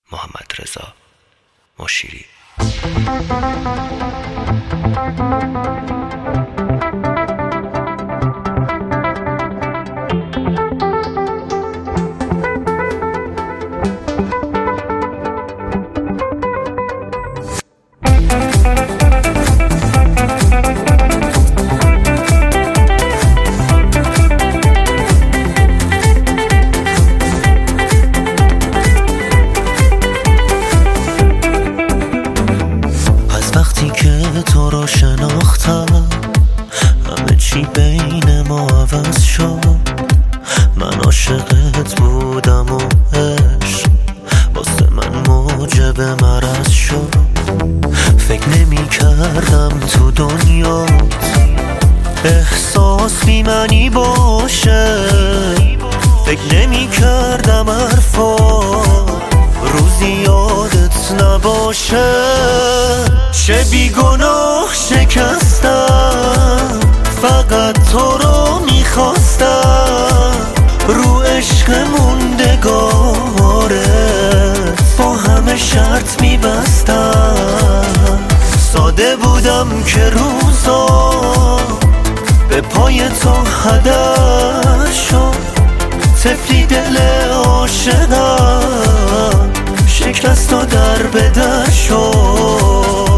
محمدرضا مشیری. وقتی که تو رو شناختم همه چی بین ما عوض شد. من عاشقت بودم و عشق واسه من موجب مرض شد. فکر نمی کردم تو دنیات احساس بی معنی باشه. فکر نمی کردم حرفات روزی یادت نباشه. چه بیگناه شکستم فقط تو رو میخواستم. رو عشق موندگارت با همه شرط میبستم. ساده بودم که روزا به پای تو هدر شد. طفلی دل عاشقم شکست و در به در شد.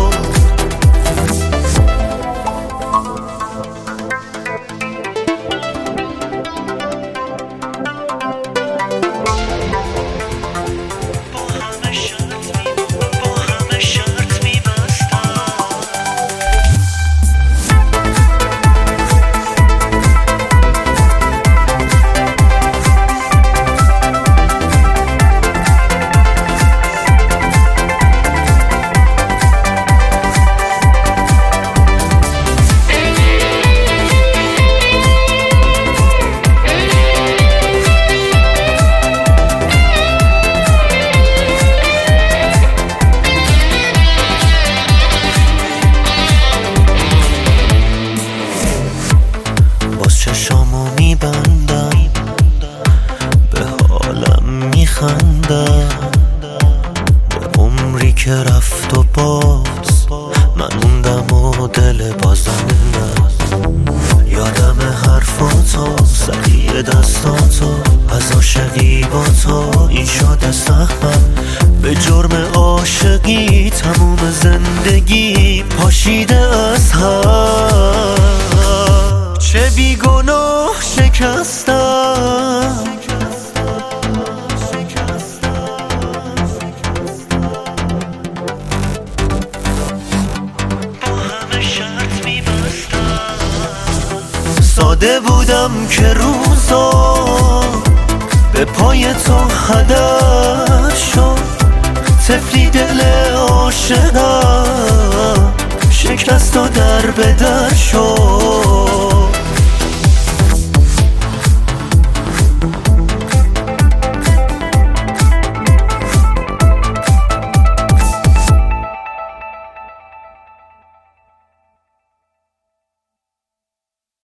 چشامو میبندم به حالم میخندم. به عمری که رفت و باز من موندم و دل بازندم. یادم حرفاتو سری دستاتو از عاشقی با تو این شده سهمم. به جرم عاشقی تموم زندگی پاشیده از هم. چه بیگناه شکستم با همه شرط میبستم. ساده بودم که روزا به پای تو هدر شد. طفلی دل عاشقم